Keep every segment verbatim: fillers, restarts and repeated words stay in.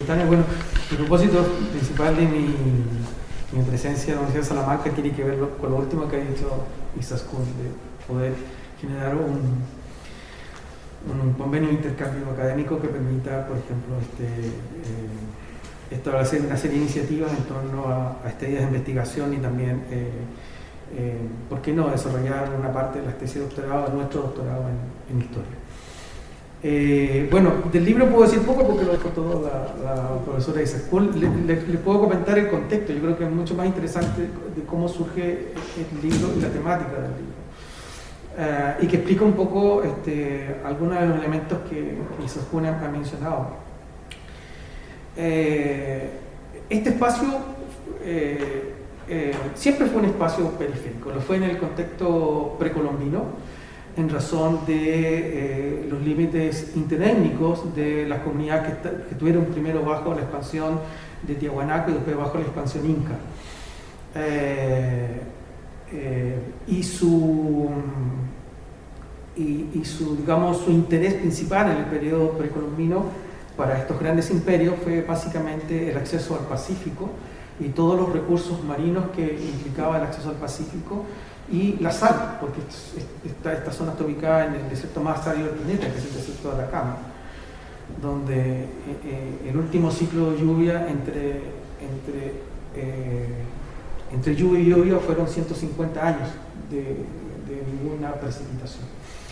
Tania. Bueno, el propósito principal de mi, mi presencia en la Universidad de Salamanca tiene que ver con lo último que ha dicho Izaskun, de poder generar un, un convenio de intercambio académico que permita, por ejemplo, este, eh, establecer una serie de iniciativas en torno a, a estadías de investigación y también, eh, eh, ¿por qué no?, desarrollar una parte de la tesis de doctorado, de nuestro doctorado en, en historia. Eh, bueno, del libro puedo decir poco porque lo dejó todo la, la profesora Izaskun. Le, le, le puedo comentar el contexto. Yo creo que es mucho más interesante de cómo surge el libro y la temática del libro. Uh, y que explica un poco este, algunos de los elementos que Izaskun ha mencionado. Eh, este espacio eh, eh, siempre fue un espacio periférico, lo fue en el contexto precolombino, en razón de eh, los límites interétnicos de las comunidades que, que tuvieron primero bajo la expansión de Tiahuanaco y después bajo la expansión inca. Eh, eh, y su y, y su, digamos, su interés principal en el periodo precolombino para estos grandes imperios fue básicamente el acceso al Pacífico y todos los recursos marinos que implicaba el acceso al Pacífico y la sal, porque esta, esta zona está ubicada en el desierto más árido del planeta, que es el desierto de Atacama, donde eh, eh, el último ciclo de lluvia entre, entre, eh, entre lluvia y lluvia fueron ciento cincuenta años de, de ninguna precipitación.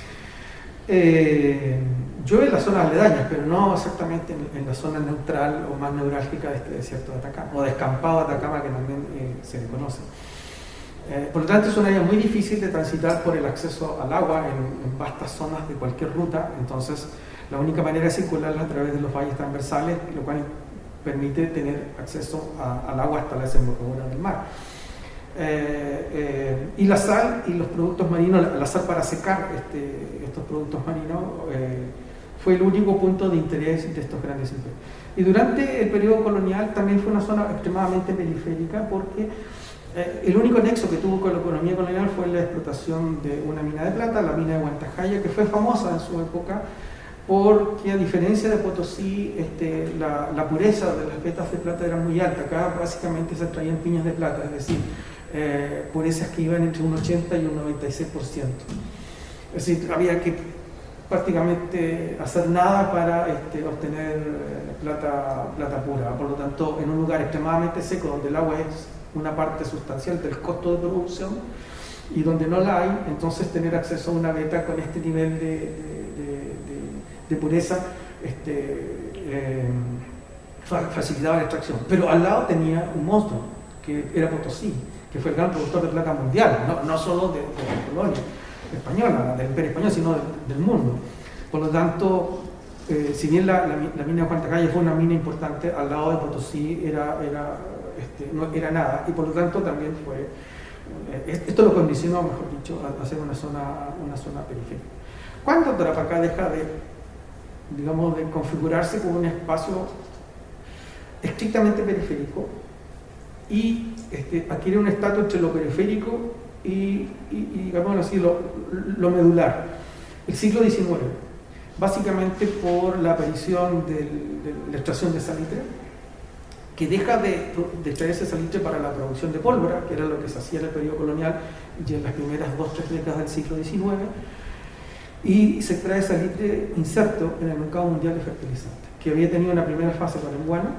Eh, llueve en las zonas aledañas, pero no exactamente en, en la zona neutral o más neurálgica de este desierto de Atacama, o descampado de Atacama, que también eh, se le conoce. Eh, por lo tanto, es un área muy difícil de transitar por el acceso al agua en, en vastas zonas de cualquier ruta. Entonces, la única manera de circularla a través de los valles transversales, lo cual permite tener acceso a, al agua hasta la desembocadura del mar. Eh, eh, y la sal y los productos marinos, la, la sal para secar este, estos productos marinos, eh, fue el único punto de interés de estos grandes imperios. Y durante el periodo colonial también fue una zona extremadamente periférica, porque eh, el único nexo que tuvo con la economía colonial fue la explotación de una mina de plata, la mina de Huantajaya, que fue famosa en su época porque, a diferencia de Potosí, este, la, la pureza de las vetas de plata era muy alta. Acá básicamente se extraían piñas de plata, es decir, eh, purezas que iban entre un ochenta y un noventa y seis por ciento. Es decir, había que prácticamente hacer nada para este, obtener plata, plata pura. Por lo tanto, en un lugar extremadamente seco, donde el agua es una parte sustancial del costo de producción y donde no la hay, entonces tener acceso a una veta con este nivel de, de, de, de, de pureza este, eh, facilitaba la extracción. Pero al lado tenía un monstruo, que era Potosí, que fue el gran productor de plata mundial, no, no solo de, de la colonia española, del imperio español, sino del, del mundo. Por lo tanto, eh, si bien la, la, la mina de Huantacalla fue una mina importante, al lado de Potosí era, era, este, no era nada, y por lo tanto también fue, eh, esto lo condicionó, mejor dicho, a, a ser una zona, una zona periférica. ¿Cuándo Tarapacá deja de, digamos, de configurarse como un espacio estrictamente periférico y este, adquiere un estatus entre lo periférico y, y, y digamos así, lo, lo medular? El siglo diecinueve, básicamente por la aparición del, de la extracción de salitre, que deja de, de extraerse salitre para la producción de pólvora, que era lo que se hacía en el periodo colonial y en las primeras dos o tres décadas del siglo diecinueve, y se extrae salitre inserto en el mercado mundial de fertilizantes, que había tenido una primera fase para el guano,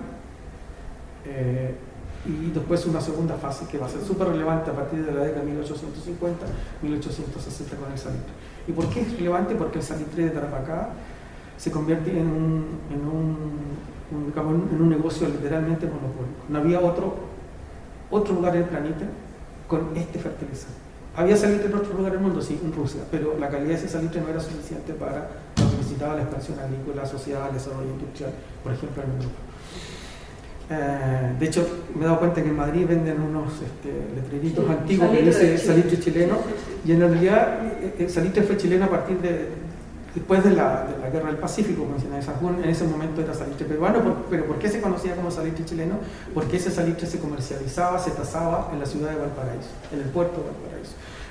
eh, y después una segunda fase que va a ser súper relevante a partir de la década de mil ochocientos cincuenta a mil ochocientos sesenta con el salitre. ¿Y por qué es relevante? Porque el salitre de Tarapacá se convierte en un, en un, un, digamos, en un negocio literalmente monopólico. No había otro, otro lugar en el planeta con este fertilizante. Había salitre en otro lugar del mundo, sí, en Rusia, pero la calidad de ese salitre no era suficiente para lo que necesitaba la expansión agrícola, social, el desarrollo industrial, por ejemplo, en Europa. Eh, de hecho, me he dado cuenta que en Madrid venden unos este, letreritos sí, antiguos que dice salitre chileno, y en realidad el salitre fue chileno a partir de, después de la, de la guerra del Pacífico, menciona Izaskun. En ese momento era salitre peruano, por, pero ¿por qué se conocía como salitre chileno? Porque ese salitre se comercializaba, se tasaba en la ciudad de Valparaíso, en el puerto de Valparaíso.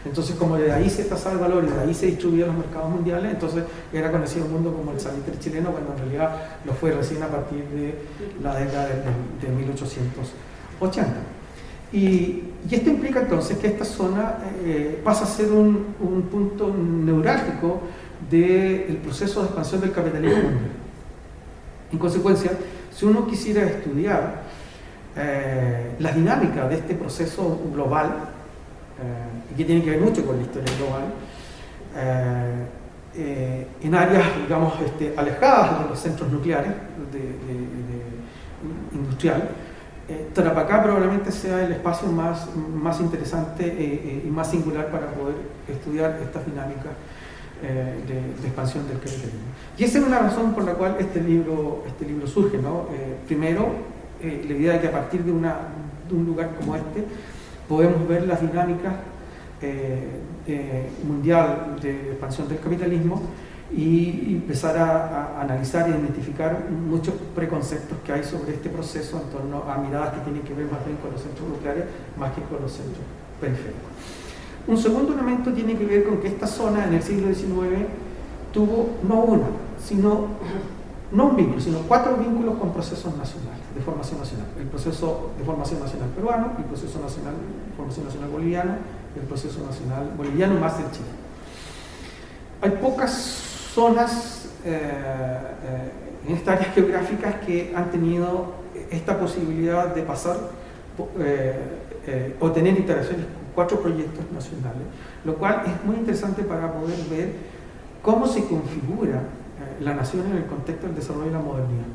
Entonces, como de ahí se tasaba el valor y de ahí se distribuían los mercados mundiales, entonces era conocido el mundo como el salitre chileno, cuando en realidad lo fue recién a partir de la década de, de, de mil ochocientos ochenta. Y, y esto implica entonces que esta zona eh, pasa a ser un, un punto neurálgico del proceso de expansión del capitalismo mundial. En consecuencia, si uno quisiera estudiar eh, las dinámicas de este proceso global, eh, y que tiene que ver mucho con la historia global, eh, eh, en áreas, digamos, este, alejadas de los centros nucleares de, de, de industrial, Eh, Tarapacá probablemente sea el espacio más, más interesante eh, eh, y más singular para poder estudiar estas dinámicas eh, de, de expansión del capitalismo. Y esa es una razón por la cual este libro, este libro surge, ¿no? Eh, primero, eh, la idea de que a partir de, una, de un lugar como este podemos ver las dinámicas eh, eh, mundial de expansión del capitalismo y empezar a, a analizar e identificar muchos preconceptos que hay sobre este proceso en torno a miradas que tienen que ver más bien con los centros nucleares más que con los centros periféricos. Un segundo elemento tiene que ver con que esta zona en el siglo diecinueve tuvo no una, sino no un vínculo, sino cuatro vínculos con procesos nacionales, de formación nacional. El proceso de formación nacional peruano, el proceso nacional de formación nacional boliviano, el proceso nacional boliviano más el Chile. Hay pocas zonas eh, eh, en estas áreas geográficas que han tenido esta posibilidad de pasar eh, eh, o tener interacciones con cuatro proyectos nacionales, lo cual es muy interesante para poder ver cómo se configura eh, la nación en el contexto del desarrollo de la modernidad.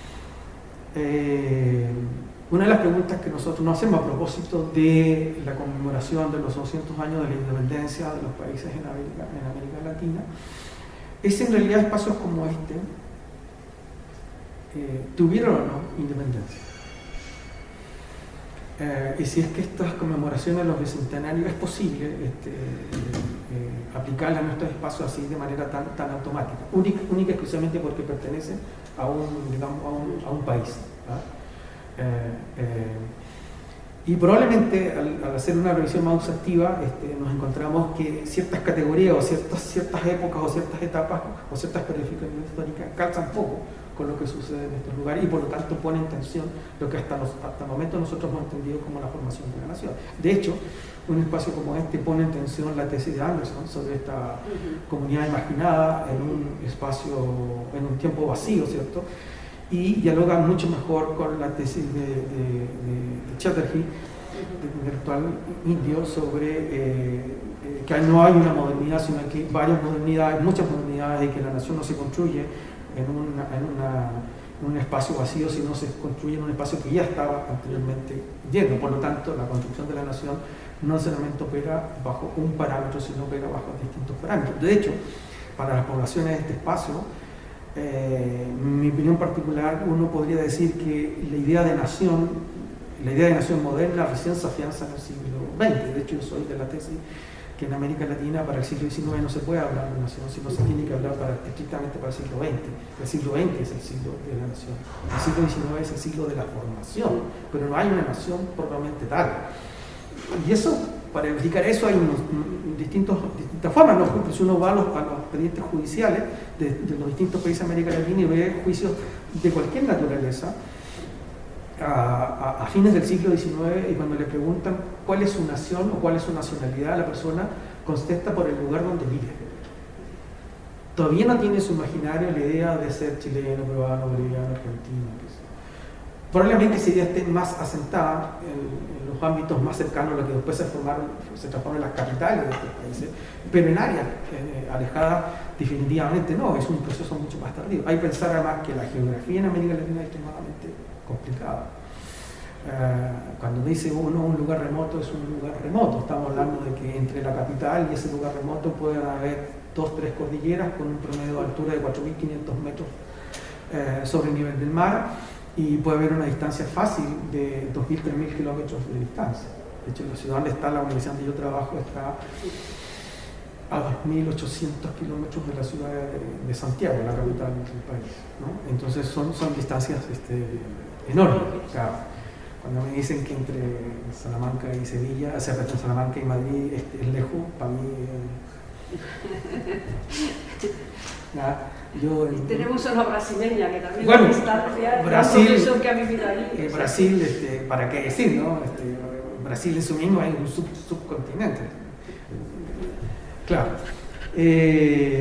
Eh, una de las preguntas que nosotros nos hacemos a propósito de la conmemoración de los doscientos años de la independencia de los países en América, en América Latina es en realidad espacios como este eh, tuvieron o no independencia. Eh, y si es que estas conmemoraciones de los bicentenarios es posible este, eh, eh, aplicarlas a nuestros espacios así de manera tan, tan automática, única, única exclusivamente porque pertenecen a un, digamos, a un, a un país. ¿Ah? Eh, eh, y probablemente al, al hacer una revisión más exhaustiva este, nos encontramos que ciertas categorías o ciertas, ciertas épocas o ciertas etapas o ciertas perificaciones históricas calzan poco con lo que sucede en estos lugares y por lo tanto ponen en tensión lo que hasta, los, hasta el momento nosotros hemos entendido como la formación de la nación. De hecho, un espacio como este pone en tensión la tesis de Anderson sobre esta uh-huh. comunidad imaginada en un espacio, en un tiempo vacío, ¿cierto? Y dialoga mucho mejor con la tesis de, de, de, de Chatterjee, del intelectual indio, sobre eh, eh, que no hay una modernidad, sino que hay varias modernidades, muchas modernidades, y que la nación no se construye en, una, en, una, en un espacio vacío, sino se construye en un espacio que ya estaba anteriormente lleno. Por lo tanto, la construcción de la nación no necesariamente opera bajo un parámetro, sino opera bajo distintos parámetros. De hecho, para las poblaciones de este espacio, Eh, en mi opinión particular, uno podría decir que la idea de nación, la idea de nación moderna recién se afianza en el siglo veinte. De hecho, yo soy de la tesis que en América Latina para el siglo diecinueve no se puede hablar de nación, sino se tiene que hablar para, estrictamente para el siglo veinte. El siglo veinte es el siglo de la nación. El siglo diecinueve es el siglo de la formación, pero no hay una nación propiamente tal. Y eso, para verificar eso hay unos, distintos, distintas formas, ¿no? Si uno va a los, a los expedientes judiciales de, de los distintos países de América Latina y ve juicios de cualquier naturaleza a, a, a fines del siglo diecinueve, y cuando le preguntan cuál es su nación o cuál es su nacionalidad, la persona contesta por el lugar donde vive. Todavía no tiene en su imaginario la idea de ser chileno, peruano, boliviano, argentino. Pues. Probablemente esa idea esté más asentada en, en los ámbitos más cercanos a los que después se formaron, se transforman en las capitales de estos países, pero en áreas eh, alejadas definitivamente no, es un proceso mucho más tardío. Hay que pensar además que la geografía en América Latina es extremadamente complicada. Eh, cuando dice uno un lugar remoto, es un lugar remoto, estamos hablando de que entre la capital y ese lugar remoto pueden haber dos, tres cordilleras con un promedio de altura de cuatro mil quinientos metros eh, sobre el nivel del mar, y puede haber una distancia fácil de dos mil, tres mil kilómetros de distancia. De hecho, la ciudad donde está la universidad donde yo trabajo está a dos mil ochocientos kilómetros de la ciudad de, de Santiago, la capital del país, ¿no? Entonces son, son distancias este, enormes. Claro. Cuando me dicen que entre Salamanca y Sevilla, o sea, entre Salamanca y Madrid este, es lejos, para mí... Eh, ya, yo, y tenemos una brasileña que también bueno, a distancia, Brasil, un profesor que ha vivido ahí. Eh, Brasil, este, ¿para qué decir, no? Este, Brasil en su mismo es un sub, subcontinente. Claro. Eh,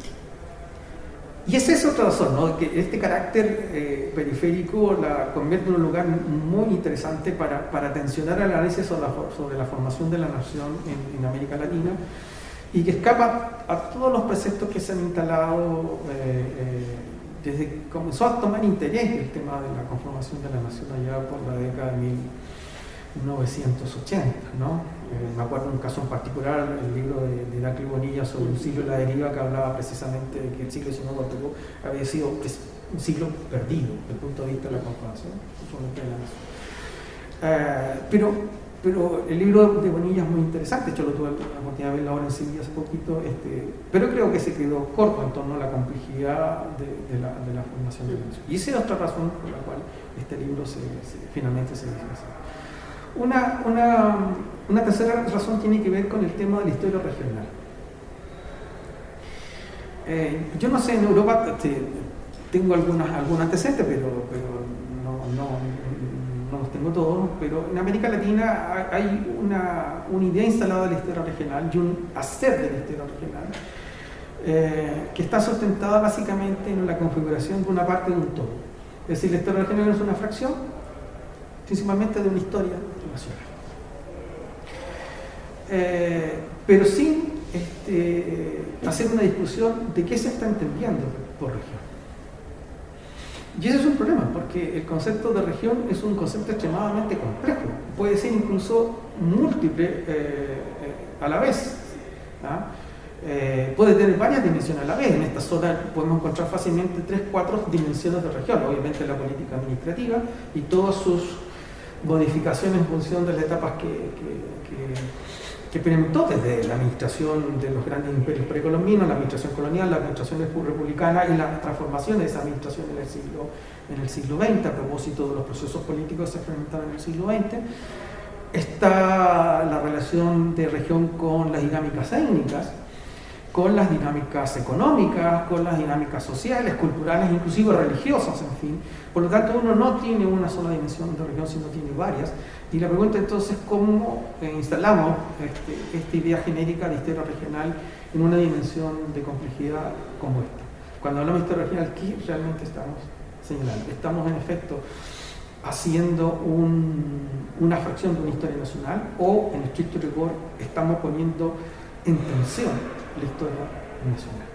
y esa es otra razón, ¿no? Que este carácter eh, periférico la convierte en un lugar muy interesante para, para tensionar el análisis sobre la, sobre la formación de la nación en, en América Latina, y que escapa a todos los preceptos que se han instalado eh, eh, desde que comenzó a tomar interés el tema de la conformación de la nación allá por la década de mil novecientos ochenta, ¿no? Eh, me acuerdo de un caso en particular, el libro de, de Dacli Bonilla sobre un siglo de la deriva, que hablaba precisamente de que el siglo diecinueve había sido un siglo perdido desde el punto de vista de la conformación de la nación. Eh, pero Pero el libro de Bonilla es muy interesante, de hecho lo tuve la oportunidad de verlo ahora en Sevilla hace poquito, este, pero creo que se quedó corto en torno a la complejidad de, de, la, de la formación de la nación. Y esa es otra razón por la cual este libro se, se, finalmente se dice así. Una, una, una tercera razón tiene que ver con el tema de la historia regional. Eh, yo no sé, en Europa este, tengo algunas, algún antecedente, pero, pero no, no, no los tengo todos, pero en América Latina hay una, una idea instalada de la historia regional y un hacer de la historia regional eh, que está sustentada básicamente en la configuración de una parte de un todo. Es decir, la historia regional es una fracción principalmente de una historia nacional. Eh, pero sin este, hacer una discusión de qué se está entendiendo por región. Y ese es un problema, porque el concepto de región es un concepto extremadamente complejo, puede ser incluso múltiple eh, eh, a la vez, ¿ah? eh, puede tener varias dimensiones a la vez. En esta zona podemos encontrar fácilmente tres, cuatro dimensiones de región, obviamente la política administrativa y todas sus modificaciones en función de las etapas que, que, que, que experimentó desde la administración de los grandes imperios precolombinos, la administración colonial, la administración republicana y las transformaciones de esa administración en el siglo, en el siglo veinte, a propósito de los procesos políticos que se experimentaron en el siglo veinte. Está la relación de región con las dinámicas étnicas, con las dinámicas económicas, con las dinámicas sociales, culturales, inclusive religiosas, en fin. Por lo tanto, uno no tiene una sola dimensión de región, sino tiene varias. Y la pregunta entonces es cómo eh, instalamos este, esta idea genérica de historia regional en una dimensión de complejidad como esta. Cuando hablamos de historia regional, ¿qué realmente estamos señalando? Estamos, en efecto, haciendo un, una fracción de una historia nacional, o, en estricto rigor, estamos poniendo en tensión la historia nacional.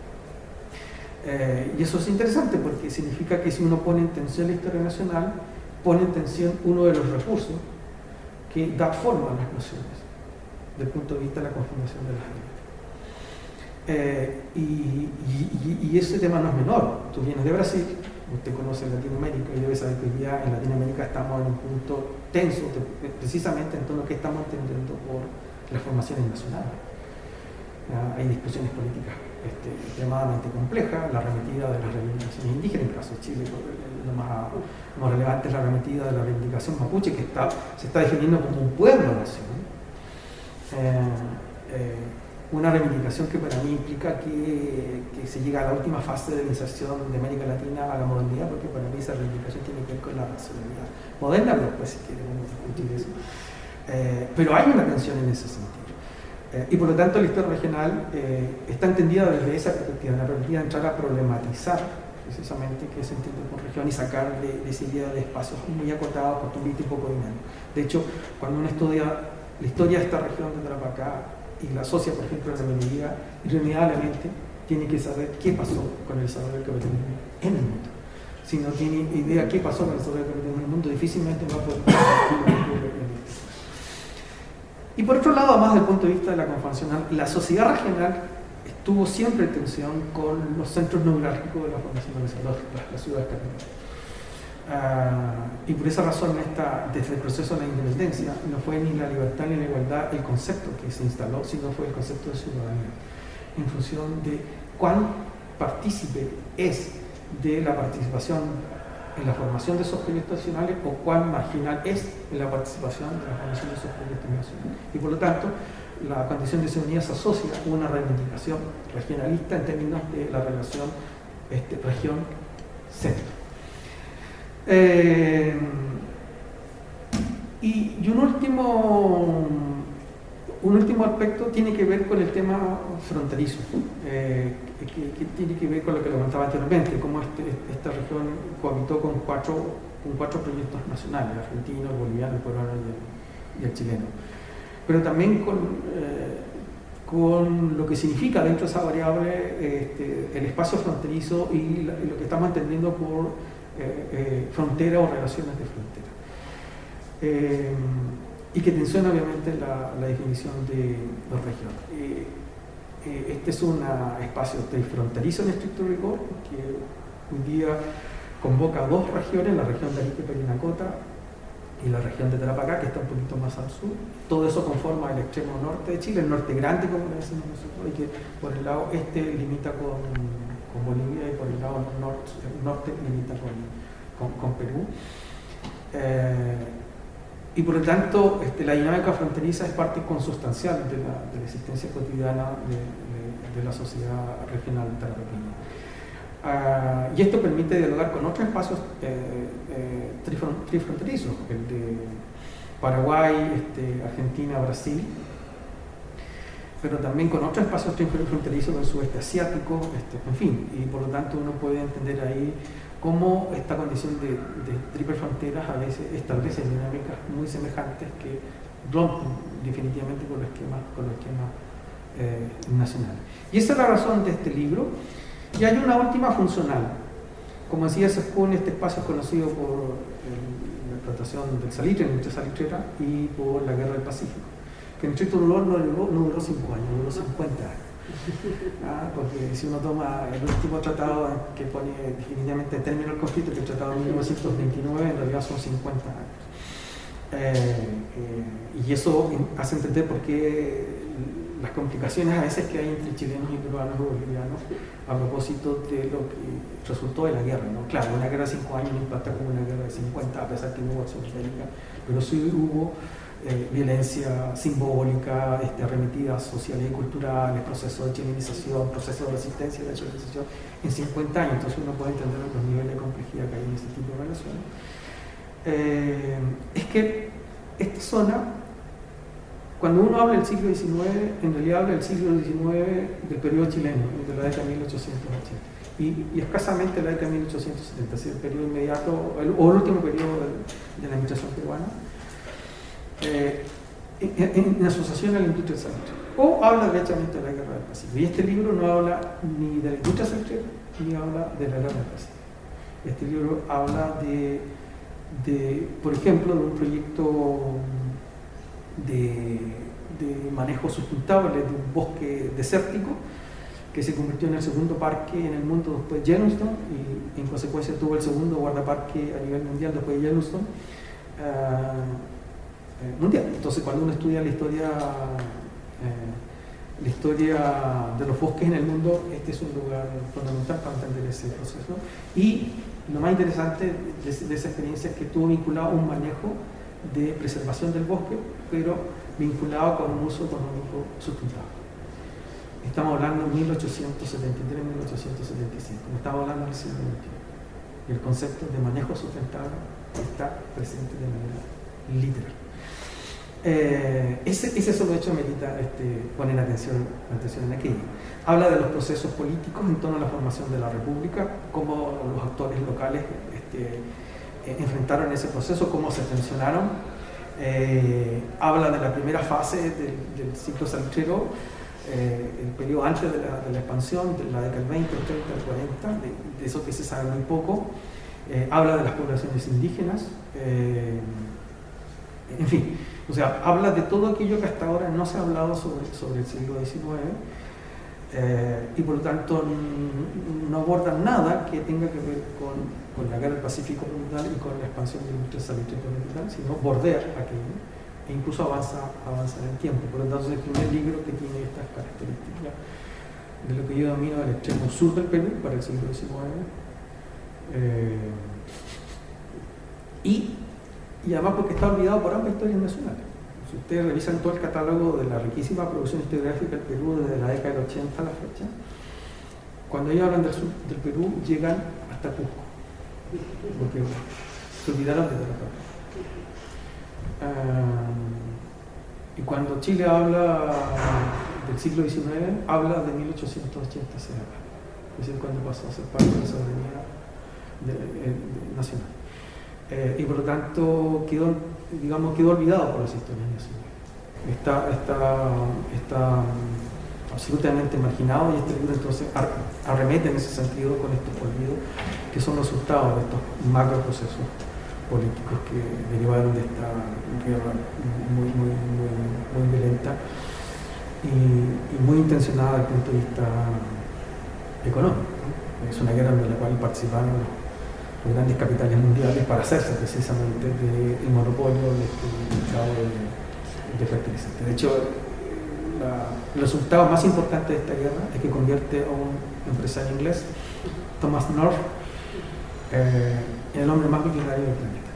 Eh, y eso es interesante porque significa que si uno pone en tensión la historia nacional, pone en tensión uno de los recursos que da forma a las naciones desde el punto de vista de la conformación de las élites. Eh, y, y, y ese tema no es menor. Tú vienes de Brasil, usted conoce Latinoamérica y debe saber que ya en Latinoamérica estamos en un punto tenso de, precisamente en torno a lo que estamos entendiendo por las formaciones nacionales. Ya, hay discusiones políticas este, extremadamente complejas, la arremetida de las reivindicaciones indígenas, en el caso de Chile lo más, lo más relevante es la arremetida de la reivindicación mapuche, que está, se está definiendo como un pueblo-nación. Eh, eh, una reivindicación que para mí implica que, que se llega a la última fase de la inserción de América Latina a la modernidad, porque para mí esa reivindicación tiene que ver con la nacionalidad moderna, pero después si queremos discutir eso. Eh, pero hay una tensión en ese sentido. Eh, y por lo tanto la historia regional eh, está entendida desde esa perspectiva, la perspectiva de entrar a problematizar precisamente qué se entiende por región y sacar de, de esa idea de espacios muy acotados, costumbristas y poco dinámicos. De hecho, cuando uno estudia la historia de esta región de Tarapacá y la asocia, por ejemplo, a la minería, irremediablemente tiene que saber qué pasó con el desarrollo del capitalismo en el mundo. Si no tiene idea qué pasó con el desarrollo del capitalismo en el mundo, difícilmente va a poder Y por otro lado, además desde el punto de vista de la conformación, la sociedad regional estuvo siempre en tensión con los centros neurálgicos de la formación de las, las ciudades capitales. Uh, y por esa razón, esta, desde el proceso de la independencia, no fue ni la libertad ni la igualdad el concepto que se instaló, sino fue el concepto de ciudadanía, en función de cuán partícipe es de la participación en la formación de esos proyectos nacionales o cuán marginal es en la participación de la formación de esos proyectos nacionales. Y por lo tanto, la condición de ciudadanía se asocia a una reivindicación regionalista en términos de la relación este, región-centro. Eh, y, y un último un último aspecto tiene que ver con el tema fronterizo, eh, que, que tiene que ver con lo que lo comentaba anteriormente, cómo este, esta región cohabitó con cuatro, con cuatro proyectos nacionales, el argentino, el boliviano, el peruano y el, y el chileno. Pero también con, eh, con lo que significa dentro de esa variable este, el espacio fronterizo y, la, y lo que estamos entendiendo por eh, eh, frontera o relaciones de frontera. Eh, y que tensiona obviamente la, la definición de, de región. Eh, eh, este es un espacio fronterizo en estricto rigor, que hoy día convoca dos regiones, la región de Arica y Parinacota y la región de Tarapacá, que está un poquito más al sur. Todo eso conforma el extremo norte de Chile, el norte grande, como le decimos nosotros, y que por el lado este limita con, con Bolivia y por el lado norte, norte limita con, con, con Perú. Eh, y por lo tanto, este, la dinámica fronteriza es parte consustancial de la, de la existencia cotidiana de, de, de la sociedad regional tarapaqueña. Uh, y esto permite dialogar con otros espacios eh, eh, trifron, trifronterizos, el de Paraguay, este, Argentina, Brasil, pero también con otros espacios trifronterizos del sudeste asiático, este, en fin, y por lo tanto uno puede entender ahí cómo esta condición de, de triple fronteras a veces establece dinámicas muy semejantes que rompen definitivamente con los esquemas, con los esquemas eh, nacionales. Y esa es la razón de este libro. Y hay una última funcional. Como decía, se expone este espacio conocido por el, la explotación del salitre, la industria salitrera, y por la guerra del Pacífico, que en estricto dolor no duró, no duró cinco años, duró cincuenta años. Ah, porque si uno toma el último tratado que pone definitivamente término del conflicto, que es el tratado de mil novecientos veintinueve, en realidad son cincuenta años. Eh, eh, y eso hace entender por qué las complicaciones a veces que hay entre chilenos y peruanos y bolivianos a propósito de lo que resultó de la guerra, ¿no? Claro, una guerra de cinco años no impacta como una guerra de cincuenta, a pesar que no hubo acción bélica, pero sí hubo eh, violencia simbólica, este, arremetidas sociales y culturales, proceso de chilenización, proceso de resistencia de la chilenización en cincuenta años. Entonces uno puede entender los niveles de complejidad que hay en este tipo de relaciones. Eh, es que esta zona, cuando uno habla del siglo diecinueve, en realidad habla del siglo diecinueve del periodo chileno, de la década de mil ochocientos ochenta, y, y escasamente la década de mil ochocientos setenta, es el periodo inmediato, el, o el último periodo de, de la administración peruana, eh, en, en asociación a la industria salitrera, o habla derechamente de la guerra del Pacífico. Y este libro no habla ni de la industria salitrera, ni habla de la guerra del Pacífico. Este libro habla de, de por ejemplo, de un proyecto De, de manejo sustentable de un bosque desértico que se convirtió en el segundo parque en el mundo después de Yellowstone y en consecuencia tuvo el segundo guardaparque a nivel mundial después de Yellowstone uh, eh, mundial. Entonces cuando uno estudia la historia eh, la historia de los bosques en el mundo, este es un lugar fundamental para entender ese proceso. Y lo más interesante de, de esa experiencia es que estuvo vinculado a un manejo de preservación del bosque, pero vinculado con un uso económico sustentable. Estamos hablando de mil ochocientos setenta y tres a mil ochocientos setenta y cinco, no estamos hablando del siglo veintiuno. Y el concepto de manejo sustentable está presente de manera literal. Eh, ese, ese solo hecho merita este, poner atención, atención en aquello. Habla de los procesos políticos en torno a la formación de la República, cómo los actores locales este, Eh, enfrentaron ese proceso, cómo se tensionaron. Eh, habla de la primera fase del, del ciclo salitrero, eh, el periodo antes de la, de la expansión, de la década del veinte, el treinta, el cuarenta, de, de eso que se sabe muy poco. Eh, habla de las poblaciones indígenas, eh, en fin, o sea, habla de todo aquello que hasta ahora no se ha hablado sobre, sobre el siglo diecinueve. Eh, y por lo tanto no abordan nada que tenga que ver con, con la guerra del Pacífico mundial y con la expansión de la industria salitrera mundial, sino bordea aquello e incluso avanza, avanza en el tiempo. Por lo tanto es el primer libro que tiene estas características de lo que yo domino del extremo sur del Perú para el siglo diecinueve, eh, y, y además porque está olvidado por ambas historias nacionales. Si ustedes revisan todo el catálogo de la riquísima producción historiográfica del Perú desde la década del ochenta a la fecha, cuando ellos hablan del sur del Perú llegan hasta Cusco, porque se olvidaron de Tarapacá. Uh, y cuando Chile habla del siglo diecinueve, habla de mil ochocientos ochenta hacia acá, es decir, cuando pasó a ser parte de la soberanía de, de, de, nacional. Eh, y por lo tanto quedó, digamos, quedó olvidado por las historias nacionales. Está, está, está absolutamente marginado, y este libro entonces arremete en ese sentido con estos olvidos que son los resultados de estos macro procesos políticos que derivaron de esta guerra muy, muy, muy, muy violenta y, y muy intencionada desde el punto de vista económico, ¿no? Es una guerra en la cual participaron los, los grandes capitales mundiales para hacerse precisamente del monopolio de este mercado de, de fertilizantes. De hecho, la, el resultado más importante de esta guerra es que convierte a un empresario inglés, Thomas North, eh, en el hombre más millonario del planeta.